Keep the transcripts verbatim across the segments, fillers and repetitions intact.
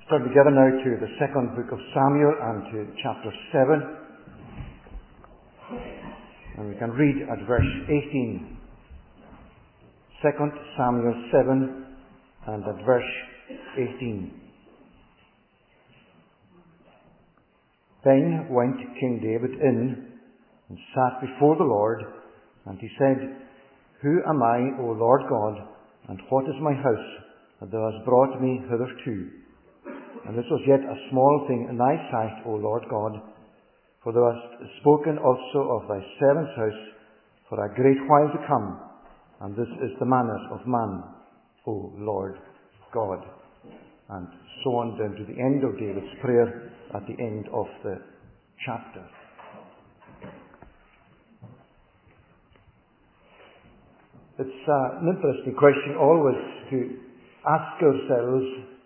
Turn together now to the second book of Samuel and to chapter seven. And we can read at verse eighteen. Second Samuel seven and at verse eighteen. Then went King David in and sat before the Lord, and he said, Who am I, O Lord God, and what is my house, that thou hast brought me hitherto? And this was yet a small thing in thy sight, O Lord God, for thou hast spoken also of thy servant's house for a great while to come, and this is the manner of man, O Lord God. And so on down to the end of David's prayer at the end of the chapter. It's uh, an interesting question always to ask ourselves,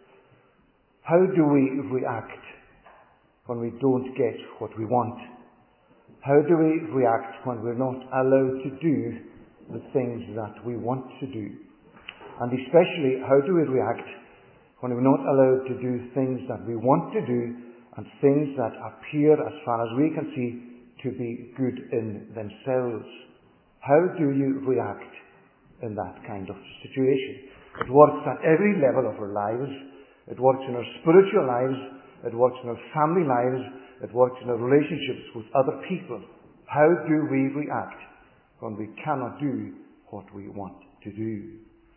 how do we react when we don't get what we want? How do we react when we're not allowed to do the things that we want to do? And especially, how do we react when we're not allowed to do things that we want to do and things that appear, as far as we can see, to be good in themselves? How do you react in that kind of situation? It works at every level of our lives. It works in our spiritual lives. It works in our family lives. It works in our relationships with other people. How do we react when we cannot do what we want to do?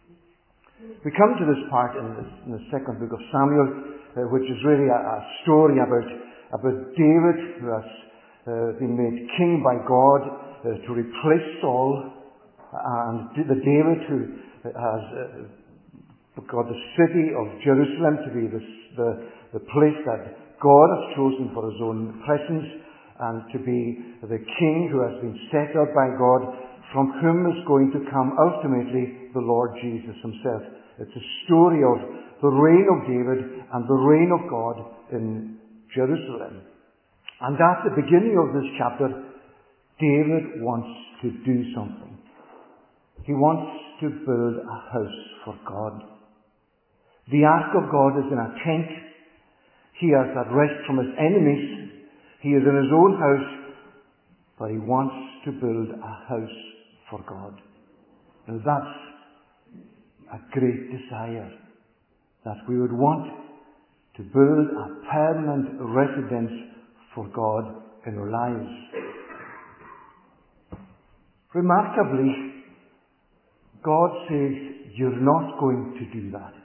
We come to this part in, this, in the second book of Samuel, uh, which is really a, a story about, about David, who has uh, been made king by God uh, to replace Saul, and the David who has uh, got the city of Jerusalem to be this, the, the place that God has chosen for his own presence, and to be the king who has been set up by God, from whom is going to come ultimately the Lord Jesus himself. It's a story of the reign of David and the reign of God in Jerusalem. And at the beginning of this chapter, David wants to do something. He wants to build a house for God. The ark of God is in a tent. He has had rest from his enemies. He is in his own house, but he wants to build a house for God. Now that's a great desire, that we would want to build a permanent residence for God in our lives. Remarkably, God says, you're not going to do that.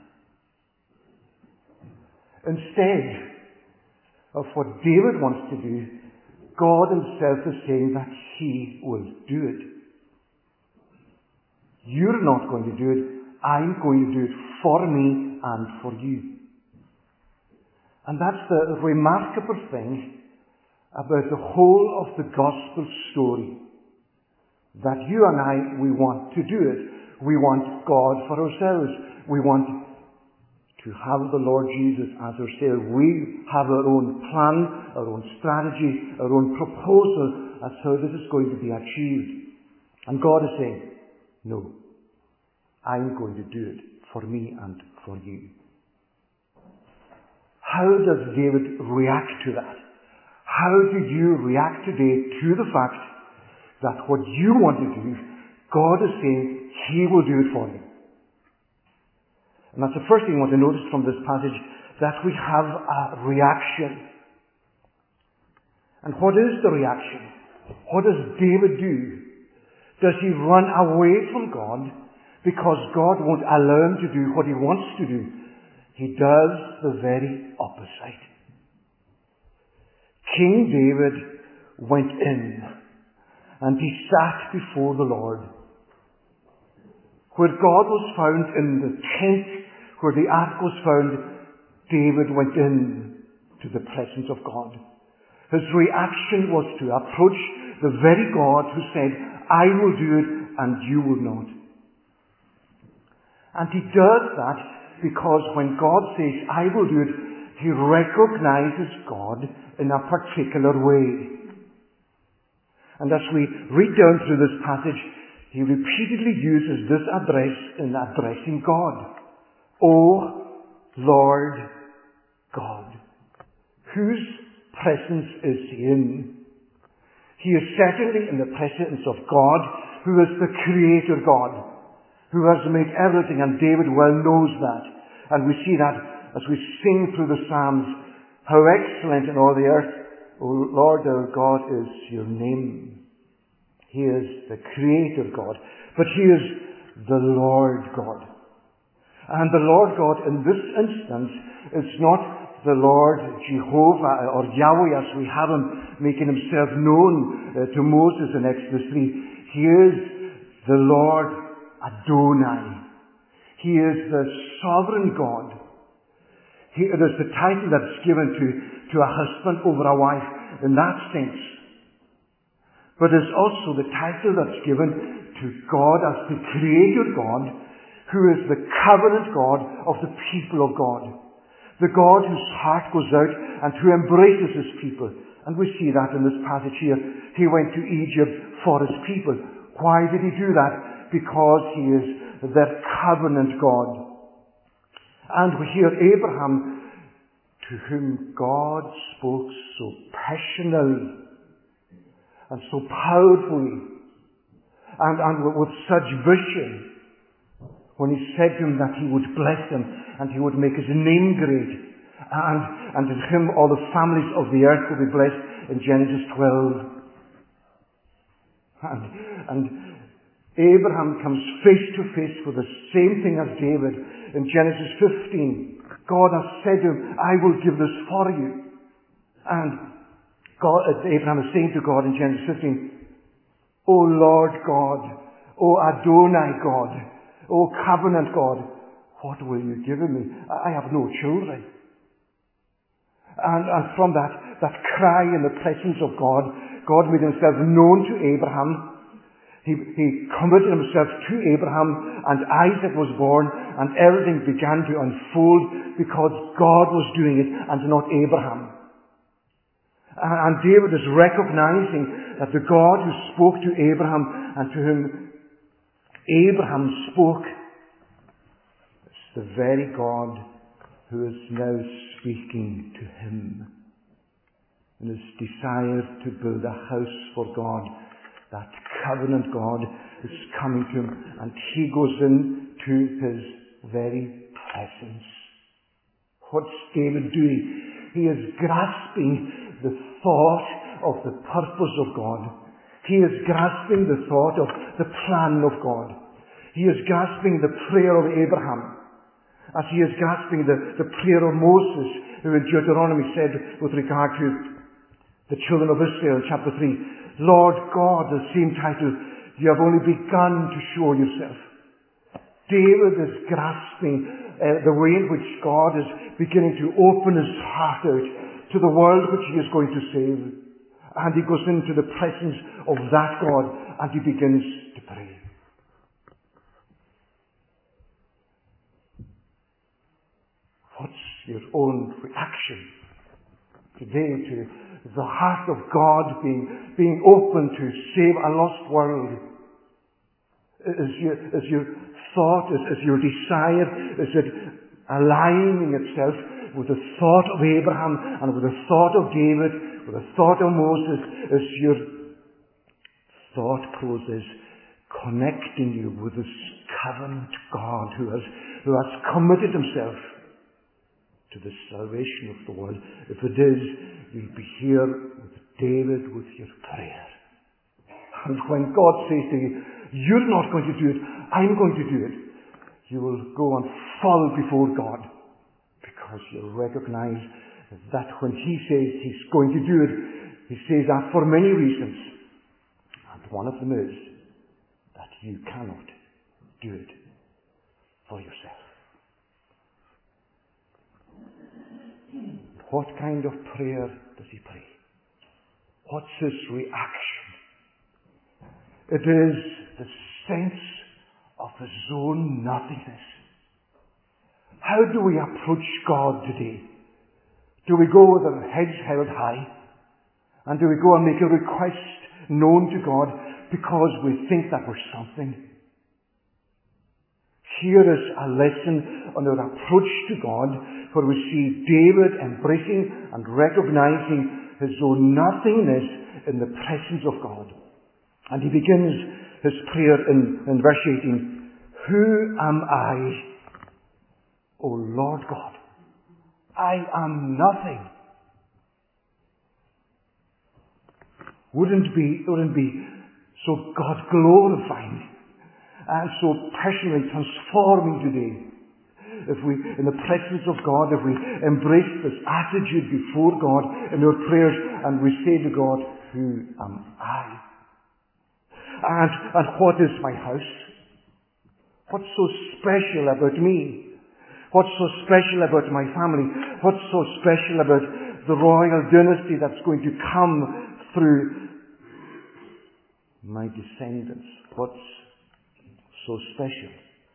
Instead of what David wants to do, God himself is saying that he will do it. You're not going to do it. I'm going to do it for me and for you. And that's the remarkable thing about the whole of the gospel story. That you and I, we want to do it. We want God for ourselves. We want to have the Lord Jesus as our Savior. We have our own plan, our own strategy, our own proposal as how this is going to be achieved. And God is saying, no, I'm going to do it for me and for you. How does David react to that? How do you react today to the fact that what you want to do, God is saying he will do it for you? And that's the first thing I want to notice from this passage, that we have a reaction. And what is the reaction? What does David do? Does he run away from God because God won't allow him to do what he wants to do? He does the very opposite. King David went in and he sat before the Lord. Where God was found in the tent, where the ark was found, David went in to the presence of God. His reaction was to approach the very God who said, I will do it and you will not. And he does that because when God says, I will do it, he recognizes God in a particular way. And as we read down through this passage, he repeatedly uses this address in addressing God. O Lord Whose presence is he in? He is certainly in the presence of God, who is the Creator God, who has made everything, and David well knows that. And we see that as we sing through the Psalms, how excellent in all the earth, O Lord our God, is your name. He is the Creator God, but he is the Lord God. And the Lord God in this instance is not the Lord Jehovah or Yahweh as we have him making himself known uh, to Moses in Exodus three. He is the Lord Adonai. He is the sovereign God. He, it is the title that's given to, to a husband over a wife in that sense. But it's also the title that's given to God as the Creator God, who is the covenant God of the people of God. The God whose heart goes out and who embraces his people. And we see that in this passage here. He went to Egypt for his people. Why did he do that? Because he is their covenant God. And we hear Abraham, to whom God spoke so passionately and so powerfully and, and with such vision, when he said to him that he would bless him and he would make his name great, and, and in him all the families of the earth will be blessed, in Genesis twelve. And, and Abraham comes face to face with the same thing as David in Genesis fifteen. God has said to him, I will give this for you. And God, Abraham is saying to God in Genesis fifteen, O Lord God, O Adonai God, O covenant God, what will you give me? I have no children. And, and from that, that cry in the presence of God, God made himself known to Abraham. He, he committed himself to Abraham, and Isaac was born, and everything began to unfold because God was doing it and not Abraham. And, and David is recognizing that the God who spoke to Abraham and to whom Abraham spoke is the very God who is now speaking to him in his desire to build a house for God. That covenant God is coming to him, and he goes into his very presence. What's David doing? He is grasping the thought of the purpose of God. He is grasping the thought of the plan of God. He is grasping the prayer of Abraham, as he is grasping the, the prayer of Moses, who in Deuteronomy said with regard to the children of Israel, chapter three, Lord God, the same title, you have only begun to show yourself. David is grasping uh, the way in which God is beginning to open his heart out to the world which he is going to save. And he goes into the presence of that God and he begins to pray. What's your own reaction today to the heart of God being, being open to save a lost world? Is your, is your thought, is, is your desire, is it aligning itself with the thought of Abraham and with the thought of David, with the thought of Moses? Is your thought process connecting you with this covenant God who has, who has committed himself to the salvation of the world? If it is, you'll be here with David with your prayer. And when God says to you, you're not going to do it, I'm going to do it, you will go and fall before God, because you'll recognize that when he says he's going to do it, he says that for many reasons. And one of them is that you cannot do it for yourself. What kind of prayer does he pray? What's his reaction? It is the sense of his own nothingness. How do we approach God today? Do we go with our heads held high? And do we go and make a request known to God because we think that we're something? Here is a lesson on our approach to God For we see David embracing and recognizing his own nothingness in the presence of God. And he begins his prayer in, in verse eighteen. Who am I, O Lord God? I am nothing. Wouldn't it be, wouldn't it be so God glorifying and so personally transforming today if we, in the presence of God, if we embrace this attitude before God in our prayers and we say to God, who am I? And, and what is my house? What's so special about me? What's so special about my family? What's so special about the royal dynasty that's going to come through my descendants? What's so special?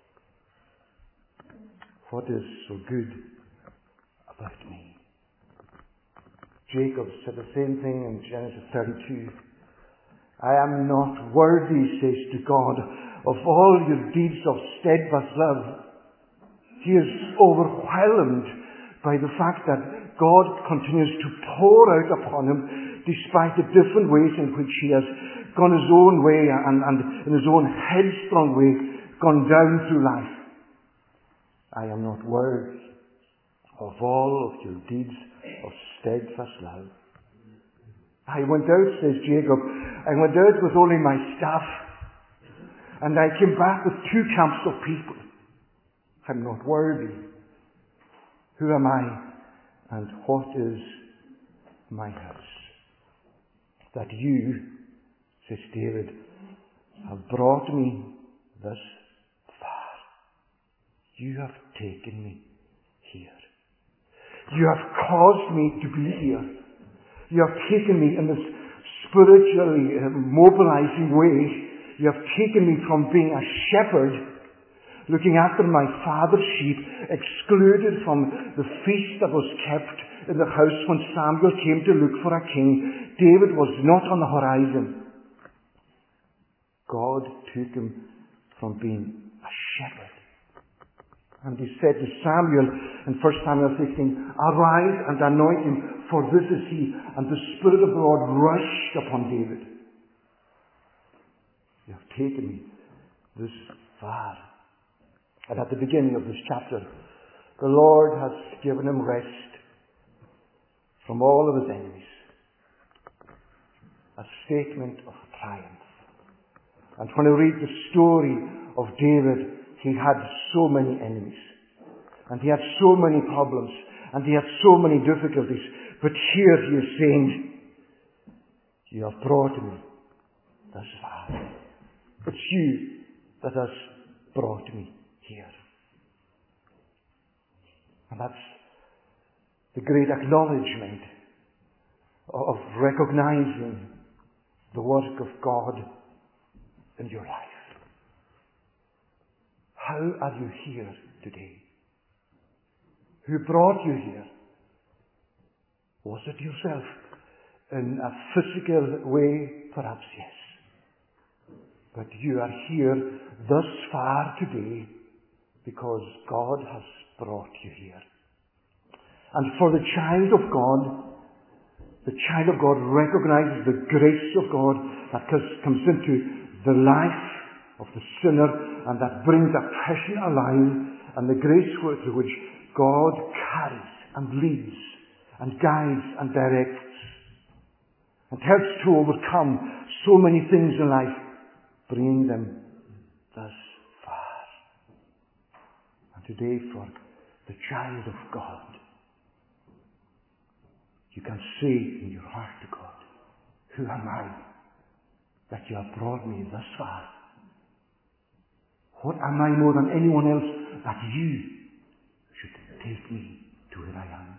What is so good about me? Jacob said the same thing in Genesis thirty-two. I am not worthy, says to God, of all your deeds of steadfast love. He is overwhelmed by the fact that God continues to pour out upon him despite the different ways in which he has gone his own way and, and in his own headstrong way gone down through life. I am not worthy of all of your deeds of steadfast love. I went out, says Jacob, I went out with only my staff, and I came back with two camps of people. I'm not worthy. Who am I, and what is my house? That you, says David, have brought me thus far. You have taken me here. You have caused me to be here. You have taken me in this spiritually mobilizing way. You have taken me from being a shepherd, looking after my father's sheep, excluded from the feast that was kept in the house when Samuel came to look for a king. David was not on the horizon. God took him from being a shepherd. And he said to Samuel in First Samuel sixteen, arise and anoint him, for this is he. And the Spirit of the Lord rushed upon David. You have taken me this far. And at the beginning of this chapter, the Lord has given him rest from all of his enemies. A statement of triumph. And when I read the story of David, he had so many enemies. And he had so many problems. And he had so many difficulties. But here he is saying, you have brought me thus far. It's you that has brought me here. And that's the great acknowledgement of recognizing the work of God in your life. How are you here today? Who brought you here? Was it yourself? In a physical way, perhaps yes. But you are here thus far today because God has brought you here. And for the child of God, the child of God recognizes the grace of God that comes into the life of the sinner and that brings a passion alive, and the grace through which God carries and leads and guides and directs and helps to overcome so many things in life, bringing them thus far. And today, for the child of God, you can say in your heart to God, who am I that you have brought me thus far? What am I more than anyone else that you should take me to where I am?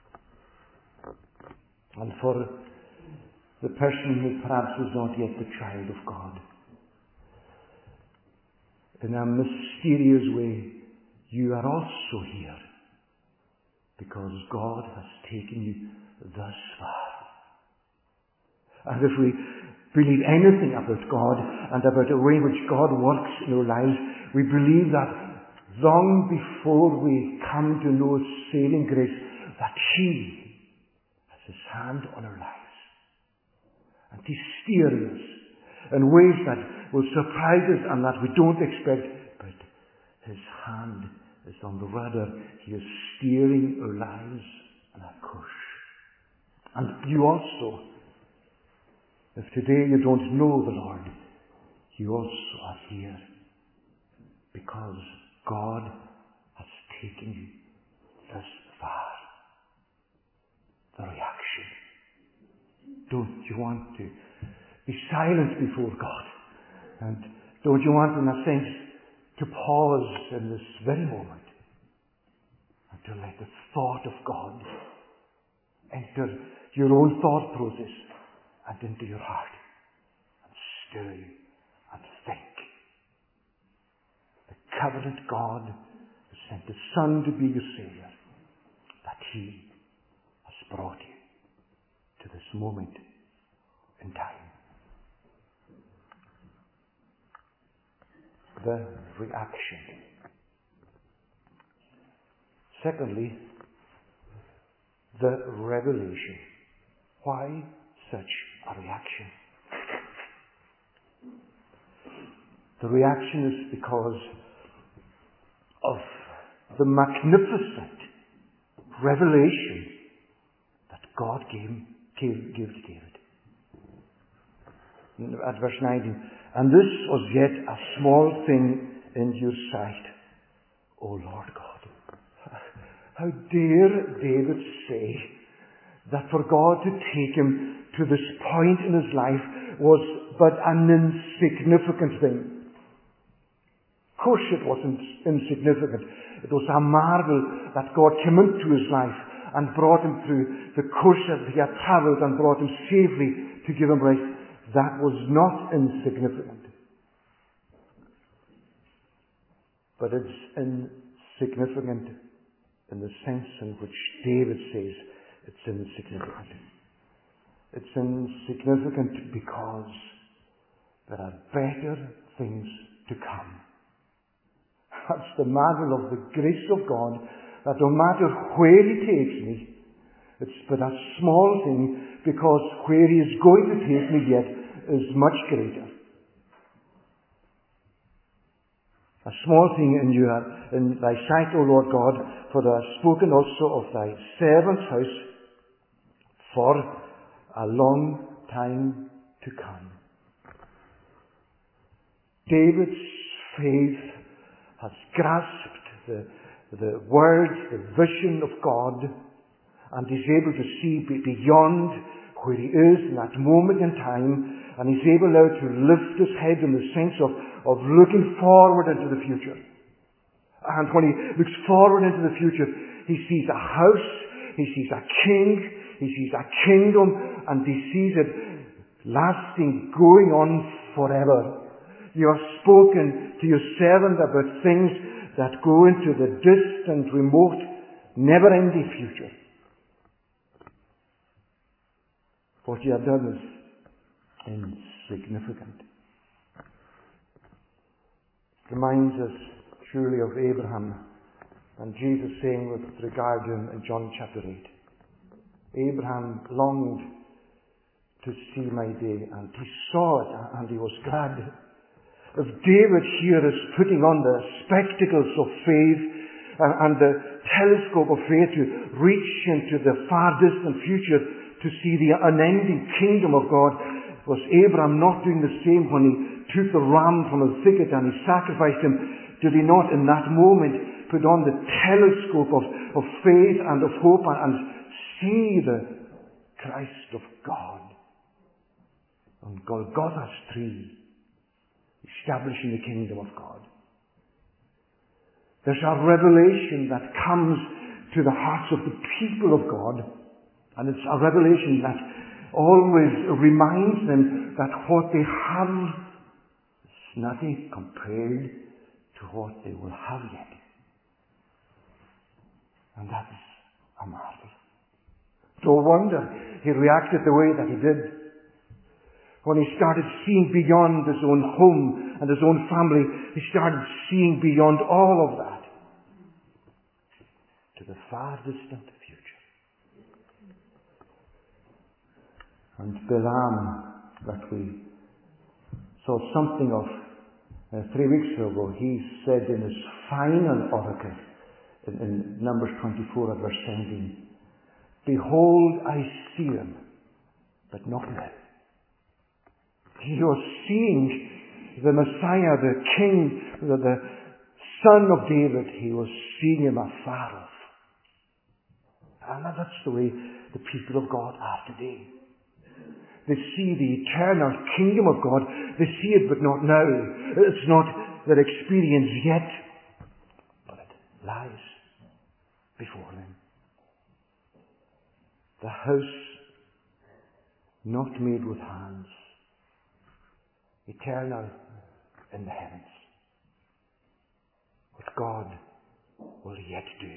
And for the person who perhaps is not yet the child of God, in a mysterious way, you are also here because God has taken you thus far. And if we believe anything about God and about the way in which God works in our lives, we believe that long before we come to know saving grace, that He has His hand on our lives. And He's steering us in ways that will surprise us and that we don't expect. But His hand is on the rudder. He is steering our lives on our course. And you also, if today you don't know the Lord, you also are here because God has taken you this far. The reaction. Don't you want to be silent before God? And don't you want, in a sense, to pause in this very moment and to let the thought of God enter your own thought process and into your heart and stir you and think. The covenant God has sent His Son to be your Saviour, that He has brought you to this moment in time. The reaction. Secondly, the revelation. Why such a reaction? The reaction is because of the magnificent revelation that God gave, gave, gave to David. At verse nineteen, and this was yet a small thing in your sight, O Lord God. How dare David say that for God to take him to this point in his life was but an insignificant thing. Of course it wasn't insignificant. It was a marvel that God came into his life and brought him through the course that he had travelled and brought him safely to give him rest. That was not insignificant. But it's insignificant in the sense in which David says it's insignificant. It's insignificant because there are better things to come. That's the marvel of the grace of God, that no matter where He takes me, it's but a small thing, because where He is going to take me yet is much greater. A small thing in, you, in thy sight, O Lord God, for thou hast spoken also of thy servant's house for a long time to come. David's faith has grasped the, the words, the vision of God, and is able to see beyond where he is in that moment in time, and he's able now to lift his head in the sense of, of looking forward into the future. And when he looks forward into the future, he sees a house, he sees a king, he sees a kingdom, and he sees it lasting, going on forever. You have spoken to your servant about things that go into the distant, remote, never-ending future. What you have done is insignificant. It reminds us surely of Abraham and Jesus saying with regard to him in John chapter eight. Abraham longed to see my day, and he saw it, and he was glad. If David here is putting on the spectacles of faith and, and the telescope of faith to reach into the far distant future to see the unending kingdom of God, was Abraham not doing the same when he took the ram from the thicket and he sacrificed him? Did he not in that moment put on the telescope of, of faith and of hope and, and see the Christ of God on Golgotha's tree, establishing the kingdom of God? There's a revelation that comes to the hearts of the people of God, and it's a revelation that always reminds them that what they have is nothing compared to what they will have yet. And that is a marvel. No wonder he reacted the way that he did. When he started seeing beyond his own home and his own family, he started seeing beyond all of that. to the far distant future. And Balaam, that we saw something of uh, three weeks ago, he said in his final oracle in, in Numbers twenty-four at verse seventeen, "Behold, I see him, but not now." He was seeing the Messiah, the King, the, the Son of David. He was seeing him afar off. And that's the way the people of God are today. They see the eternal kingdom of God. They see it, but not now. It's not their experience yet, but it lies before them. The house not made with hands, eternal in the heavens. What God will yet do.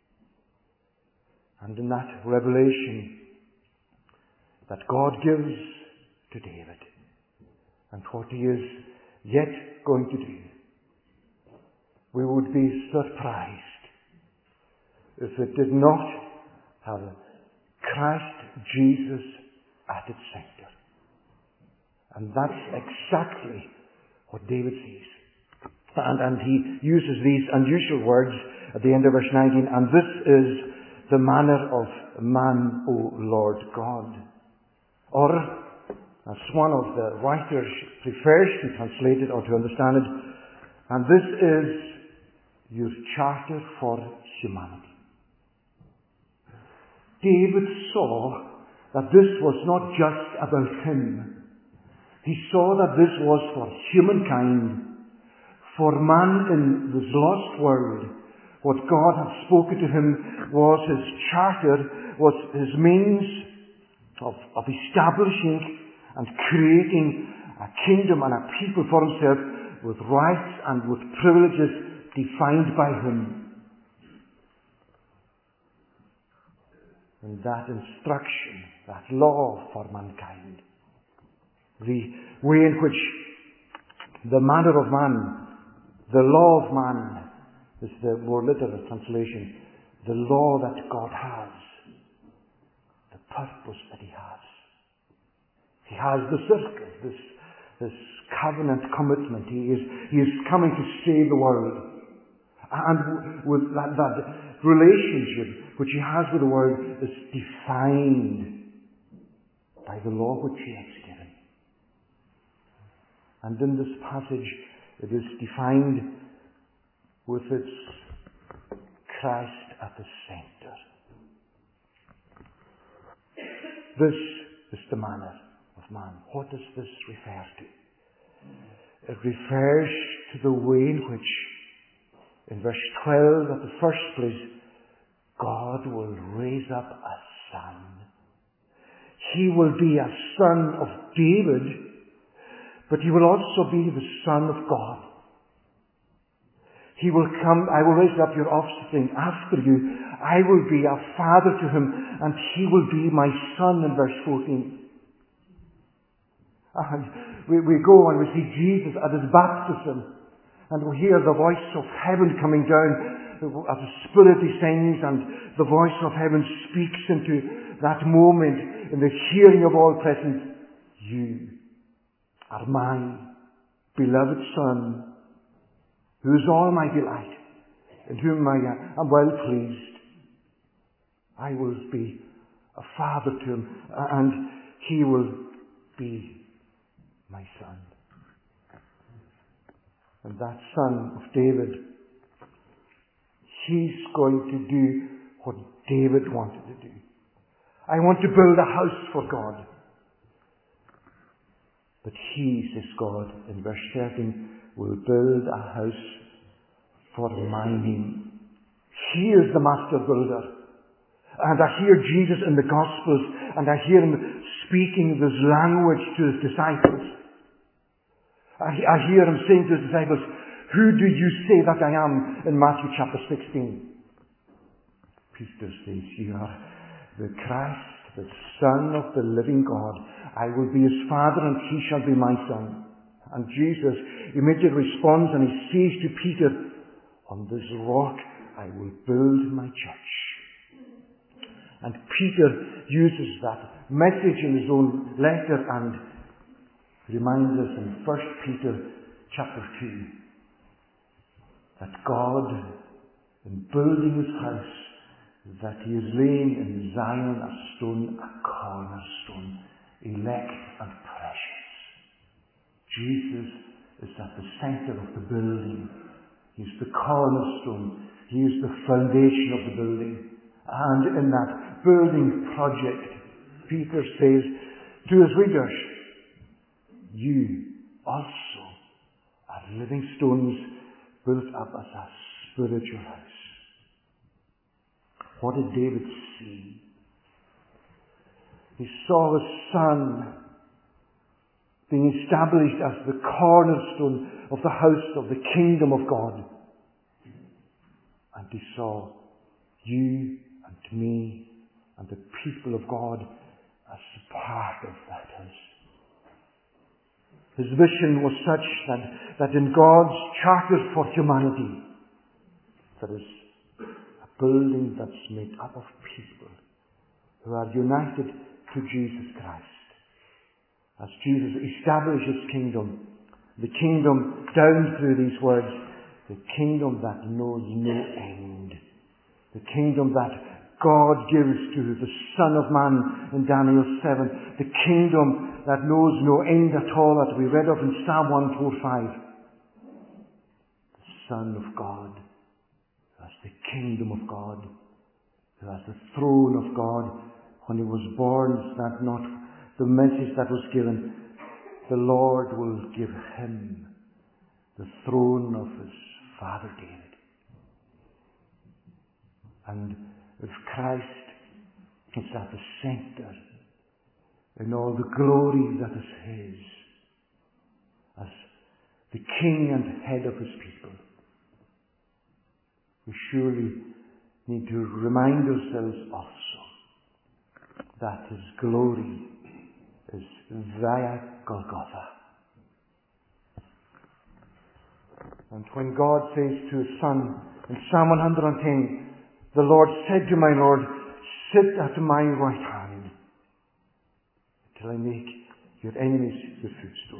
And in that revelation that God gives to David, and what he is yet going to do, we would be surprised if it did not have Christ Jesus at its center. And that's exactly what David sees. And, and he uses these unusual words at the end of verse nineteen, "And this is the manner of man, O Lord God." Or, as one of the writers prefers to translate it or to understand it, "And this is your charter for humanity." David saw that this was not just about him. He saw that this was for humankind, for man in this lost world. What God had spoken to him was his charter, was his means of, of establishing and creating a kingdom and a people for himself with rights and with privileges defined by him. And that instruction, that law for mankind, the way in which the manner of man, the law of man, is the more literal translation, the law that God has, the purpose that he has. He has the circle, this, this covenant commitment. He is, he is coming to save the world. And with that, that relationship which he has with the world is defined by the law which he has given. And in this passage, it is defined with its Christ at the center. This is the manner of man. What does this refer to? It refers to the way in which, in verse twelve, at the first place, God will raise up a son. He will be a son of David, but he will also be the Son of God. He will come, "I will raise up your offspring after you. I will be a father to him, and he will be my son," in verse fourteen. And we, we go and we see Jesus at his baptism, and we hear the voice of heaven coming down as the Spirit descends, and the voice of heaven speaks into that moment in the hearing of all present. "You are my beloved Son, who is all my delight, in whom I am well pleased. I will be a father to him, and he will be my son." And that Son of David, he's going to do what David wanted to do. "I want to build a house for God." But he, says God in verse thirteen, "will build a house for my name." He is the master builder. And I hear Jesus in the Gospels, and I hear him speaking this language to his disciples. I, I hear him saying to his disciples, "Who do you say that I am?" in Matthew chapter sixteen. Peter says, "You are the Christ, the Son of the living God. I will be his father, and he shall be my son." And Jesus immediately responds, and he says to Peter, "On this rock I will build my church. And Peter uses that message in his own letter and reminds us in First Peter chapter two that God, in building his house, that he is laying in Zion a stone, a cornerstone, elect and precious. Jesus is at the center of the building. He's the cornerstone. He is the foundation of the building. And in that building project, Peter says to his readers, you also are living stones built up as a spiritual house. What did David see? He saw his son being established as the cornerstone of the house of the kingdom of God. And he saw you and me and the people of God as part of that house. His vision was such that, that in God's charter for humanity, there is a building that's made up of people who are united to Jesus Christ. As Jesus establishes his kingdom, the kingdom down through these words, the kingdom that knows no end. The kingdom that God gives to the Son of Man in Daniel seven. The kingdom that knows no end at all, that we read of in Psalm one forty-five. The Son of God, who has the kingdom of God, who has the throne of God. When he was born, is that not the message that was given? The Lord will give him the throne of his father David. And if Christ is at the center in all the glory that is his, as the king and head of his people, we surely need to remind ourselves also that his glory is via Golgotha. And when God says to his Son in Psalm one hundred ten, the Lord said to my Lord, sit at my right hand till I make your enemies your footstool.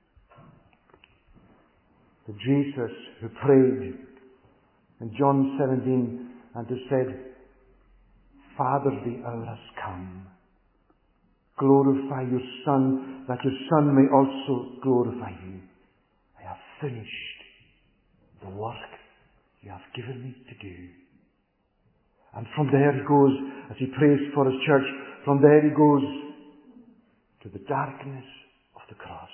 The Jesus who prayed in John seventeen and who said, Father, the hour has come. Glorify your Son, that your Son may also glorify you. I have finished the work you have given me to do. And from there he goes, as he prays for his church, from there he goes to the darkness of the cross,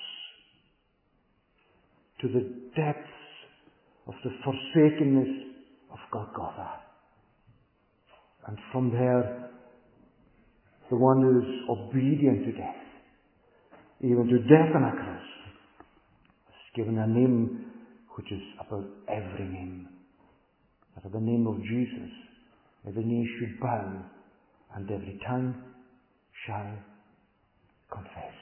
to the depths of the forsakenness of Golgotha. And from there, the one who is obedient to death, even to death on a cross, is given a name which is above every name. That at the name of Jesus, every knee should bow and every tongue shall confess.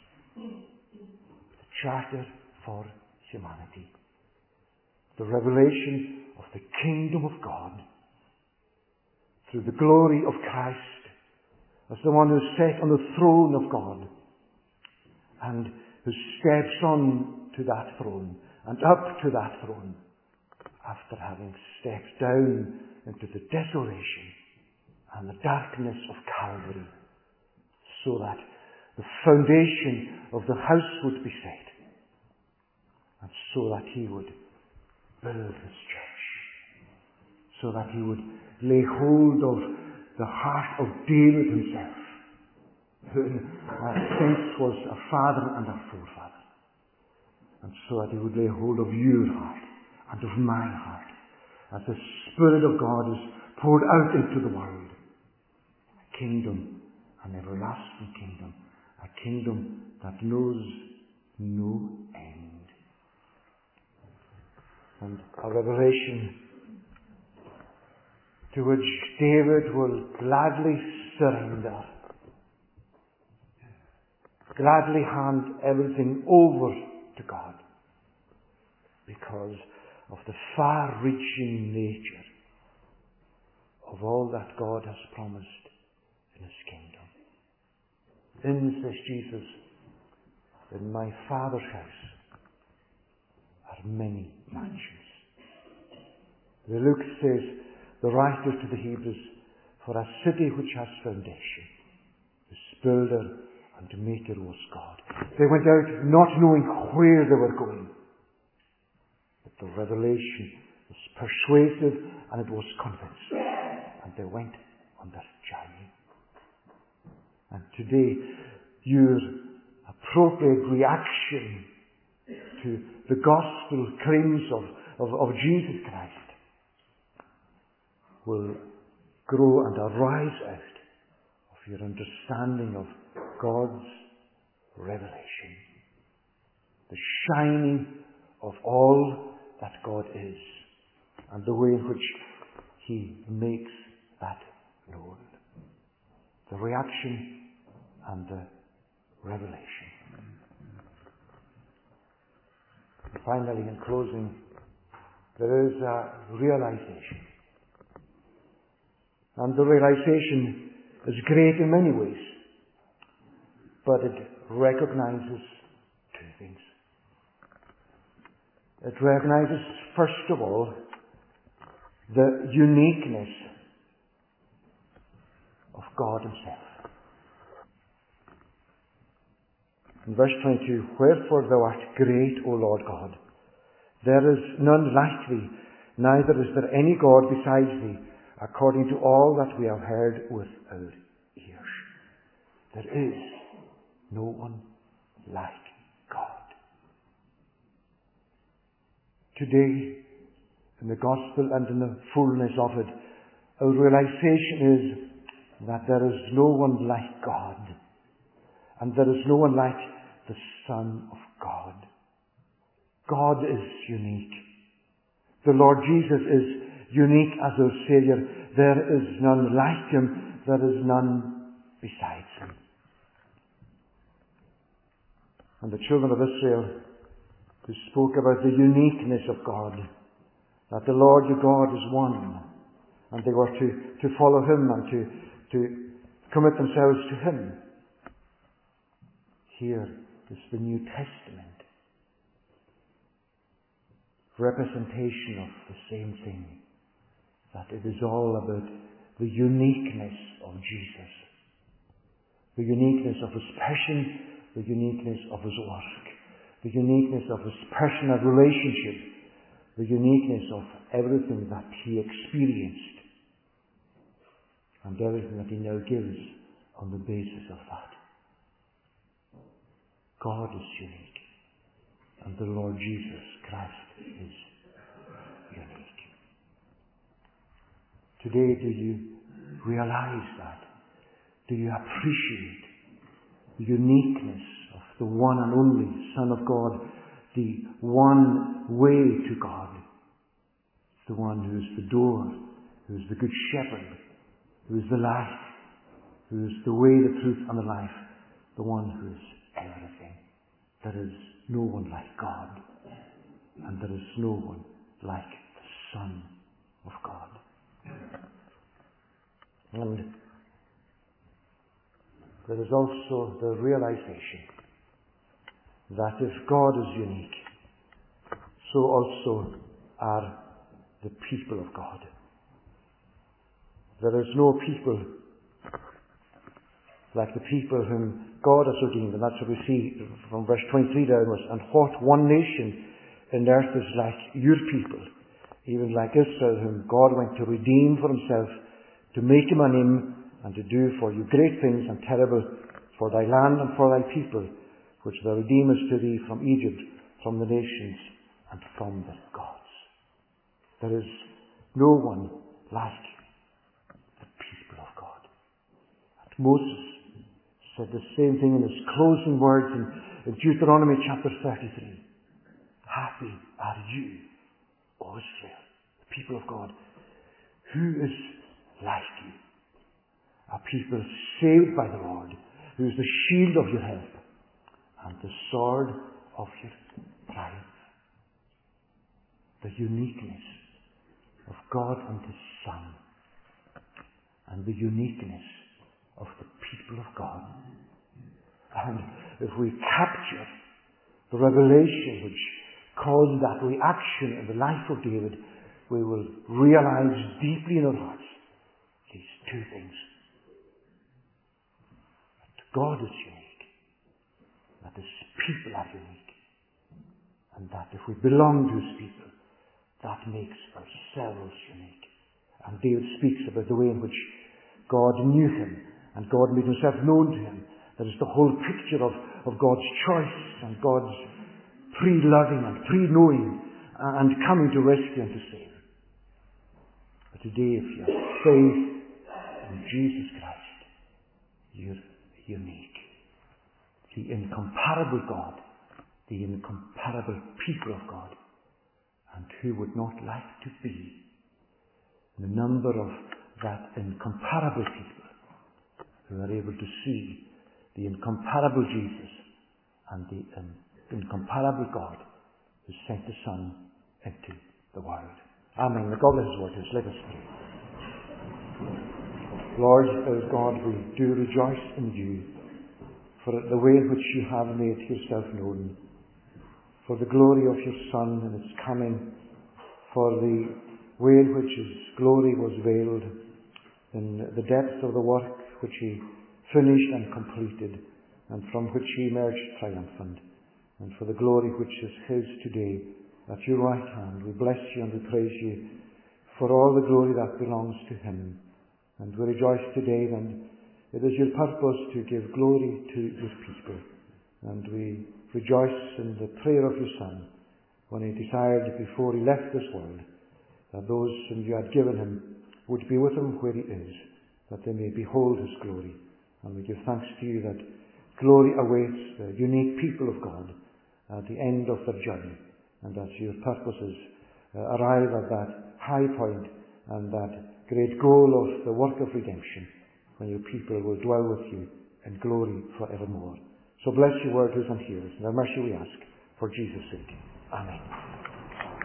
The charter for humanity. The revelation of the kingdom of God through the glory of Christ as the one who is set on the throne of God and who steps on to that throne and up to that throne after having stepped down into the desolation and the darkness of Calvary, so that the foundation of the house would be set, and so that he would build his church, so that he would lay hold of the heart of David himself, who in a sense was a father and a forefather, and so that he would lay hold of your heart and of my heart, as the Spirit of God is poured out into the world. A kingdom, an everlasting kingdom, a kingdom that knows no end. And a revelation to which David will gladly surrender, gladly hand everything over to God, because of the far-reaching nature of all that God has promised in His kingdom. In, says Jesus, in my Father's house are many mansions. The Luke says, the writer to the Hebrews, for a city which has foundation, the builder and the maker was God. They went out not knowing where they were going. But the revelation was persuasive and it was convincing. And they went on their journey. And today, your appropriate reaction to the gospel claims of, of, of Jesus Christ will grow and arise out of your understanding of God's revelation. The shining of all that God is and the way in which He makes that known. The reaction and the revelation. And finally, in closing, there is a realization. And the realization is great in many ways, but it recognizes two things. It recognizes, first of all, the uniqueness of God Himself. In verse twenty-two, wherefore thou art great, O Lord God. There is none like thee, neither is there any God besides thee, according to all that we have heard with our ears. There is no one like God. Today, in the gospel and in the fullness of it, our realization is that there is no one like God, and there is no one like the Son of God. God is unique. The Lord Jesus is unique as our Saviour. There is none like Him. There is none besides Him. And the children of Israel, who spoke about the uniqueness of God, that the Lord your God is one, and they were to, to follow Him and to, to commit themselves to Him. Here is the New Testament. Representation of the same thing. That it is all about the uniqueness of Jesus. The uniqueness of His passion, the uniqueness of His work, the uniqueness of His personal relationship, the uniqueness of everything that He experienced, and everything that He now gives on the basis of that. God is unique, and the Lord Jesus Christ is unique. Today, do you realize that? Do you appreciate the uniqueness of the one and only Son of God, the one way to God, the one who is the door, who is the good shepherd, who is the light, who is the way, the truth, and the life, the one who is everything. There is no one like God, and there is no one like the Son of God. And there is also the realization that if God is unique, so also are the people of God. There is no people like the people whom God has ordained, and that's what we see from verse twenty-three downwards. And what one nation in earth is like your people, even like Israel, whom God went to redeem for Himself, to make Him a name, and to do for you great things and terrible for thy land and for thy people, which thou redeemest to thee from Egypt, from the nations, and from the gods. There is no one like the people of God. And Moses said the same thing in his closing words in, in Deuteronomy chapter thirty-three. Happy are you, O Israel, the people of God, who is like you, a people saved by the Lord, who is the shield of your help and the sword of your triumph. The uniqueness of God and His Son and the uniqueness of the people of God. And if we capture the revelation which caused that reaction in the life of David, we will realize deeply in our hearts these two things. That God is unique, that His people are unique, and that if we belong to His people, that makes ourselves unique. And David speaks about the way in which God knew him, and God made Himself known to him. That is the whole picture of, of God's choice and God's pre-loving and pre-knowing and coming to rescue and to save. But today, if you have faith in Jesus Christ, you're unique. The incomparable God, the incomparable people of God, and who would not like to be in the number of that incomparable people who are able to see the incomparable Jesus and the um, incomparable God who sent the Son into the world. Amen. May God bless His word to us. Let us pray. Lord, O God, we do rejoice in You for the way in which You have made Yourself known, for the glory of Your Son and His coming, for the way in which His glory was veiled in the depth of the work which He finished and completed, and from which He emerged triumphant, and for the glory which is His today at Your right hand. We bless You and we praise You for all the glory that belongs to Him. And we rejoice today that it is Your purpose to give glory to Your people. And we rejoice in the prayer of Your Son when He desired before He left this world that those whom You had given Him would be with Him where He is, that they may behold His glory. And we give thanks to You that glory awaits the unique people of God at the end of their journey, and that Your purposes uh, arrive at that high point and that great goal of the work of redemption, when Your people will dwell with You in glory forevermore. So bless Your word to us and hear us. And our mercy we ask for Jesus' sake. Amen.